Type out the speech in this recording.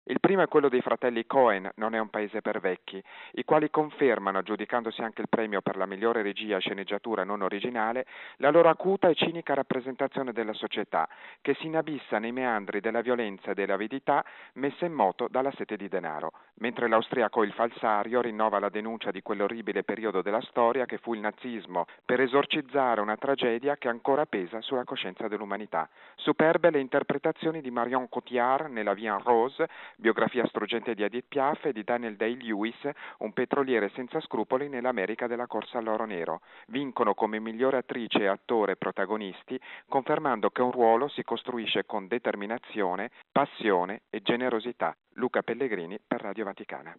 Il primo è quello dei fratelli Coen, Non è un paese per vecchi, i quali confermano, aggiudicandosi anche il premio per la migliore regia e sceneggiatura non originale, la loro acuta e cinica rappresentazione della società, che si inabissa nei meandri della violenza e dell'avidità messa in moto dalla sete di denaro, mentre l'austriaco Il Falsario rinnova la denuncia di quell'orribile periodo della storia che fu il nazismo, per esorcizzare una tragedia che ancora pesa sulla coscienza dell'umanità. Superbe le interpretazioni di Marion Cotillard nella Vie en Rose, biografia struggente di Edith Piaf, e di Daniel Day-Lewis, un petroliere senza scrupoli nell'America della corsa all'oro nero. Vincono come migliore attrice e attore protagonisti, confermando che un ruolo si costruisce con determinazione, passione e generosità. Luca Pellegrini per Radio Vaticana.